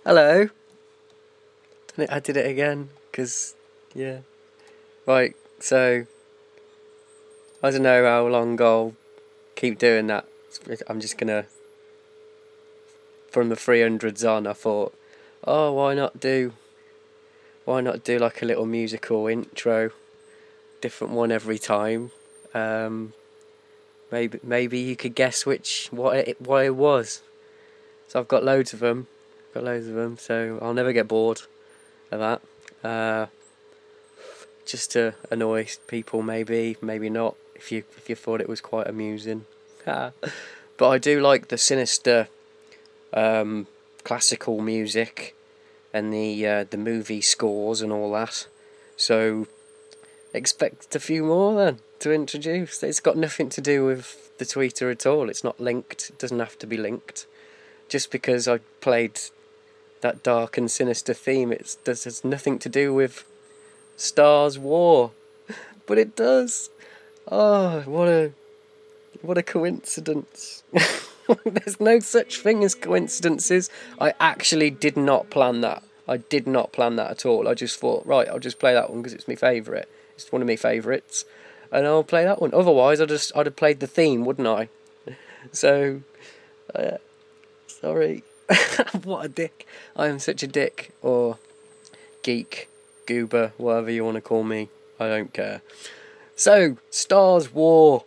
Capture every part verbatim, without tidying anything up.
Hello. I did it again, because, yeah. Right, so, I don't know how long I'll keep doing that. I'm just gonna, from the three hundreds on, I thought, oh, why not do, why not do like a little musical intro, different one every time. Um, maybe maybe you could guess which, what it, what it was. So I've got loads of them, got loads of them, so I'll never get bored of that. Uh, just to annoy people, maybe, maybe not, if you if you thought it was quite amusing. But I do like the sinister um, classical music and the uh, the movie scores and all that. So expect a few more then to introduce. It's got nothing to do with the tweeter at all. It's not linked. It doesn't have to be linked. Just because I played that dark and sinister theme, it has nothing to do with Stars War, but it does. Oh, what a what a coincidence! There's no such thing as coincidences. I actually did not plan that. I did not plan that at all. I just thought, right, I'll just play that one because it's my favourite. It's one of my favourites, and I'll play that one. Otherwise, I just I'd have played the theme, wouldn't I? So, uh, sorry. What a dick. I am such a dick, or geek, goober, whatever you want to call me. I don't care. So, Stars War.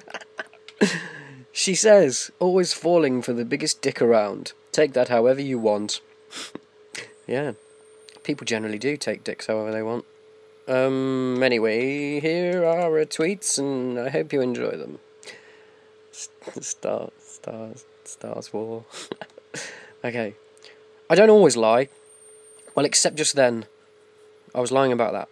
She says, always falling for the biggest dick around. Take that however you want. Yeah, people generally do take dicks however they want. Um, anyway, here are her tweets, and I hope you enjoy them. Stars, stars, Stars War. Okay. I don't always lie. Well, except just then. I was lying about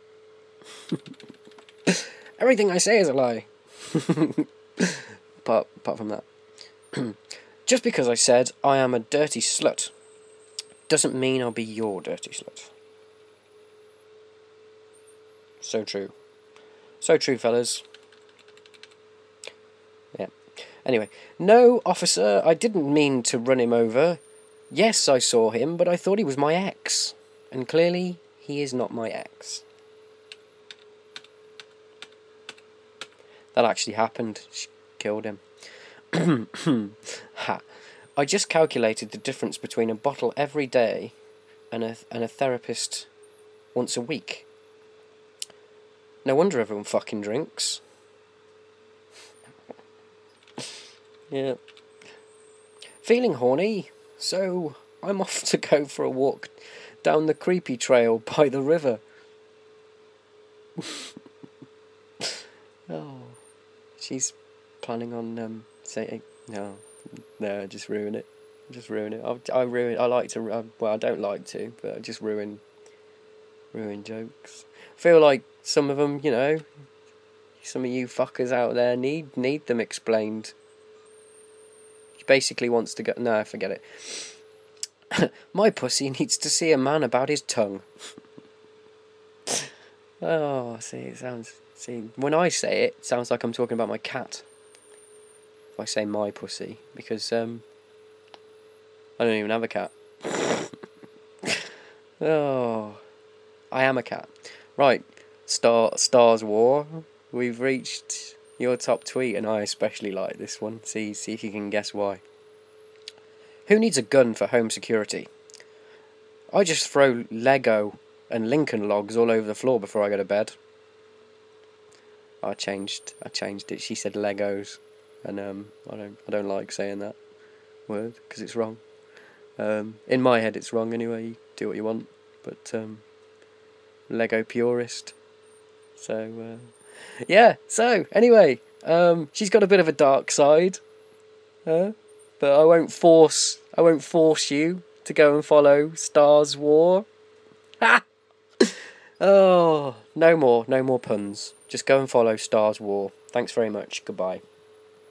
that. Everything I say is a lie. apart, apart from that. Just because I said I am a dirty slut doesn't mean I'll be your dirty slut. So true. So true, fellas. Yeah. Anyway. No, officer, I didn't mean to run him over. Yes, I saw him, but I thought he was my ex. And clearly, he is not my ex. That actually happened. She killed him. Ha. I just calculated the difference between a bottle every day and a, and a therapist once a week. No wonder everyone fucking drinks. Yeah. Feeling horny? So, I'm off to go for a walk down the creepy trail by the river. Oh, she's planning on um, saying no, no, just ruin it, just ruin it. I, I ruin. I like to. I, well, I don't like to, but I just ruin, ruin jokes. I feel like some of them, you know, some of you fuckers out there need need them explained. Basically wants to go... No, forget it. My pussy needs to see a man about his tongue. Oh, see, it sounds... See, when I say it, it sounds like I'm talking about my cat. If I say my pussy, because, um... I don't even have a cat. Oh... I am a cat. Right, Star Stars War. We've reached... your top tweet, and I especially like this one. See, see if you can guess why. Who needs a gun for home security? I just throw Lego and Lincoln logs all over the floor before I go to bed. I changed. I changed it. She said Legos, and um, I don't. I don't like saying that word because it's wrong. Um, in my head, it's wrong anyway. You do what you want, but um, Lego purist. So. Uh, Yeah, so, anyway, um, she's got a bit of a dark side, uh, but I won't force, I won't force you to go and follow Stars War. Ha! Oh, no more, no more puns. Just go and follow Stars War. Thanks very much, goodbye.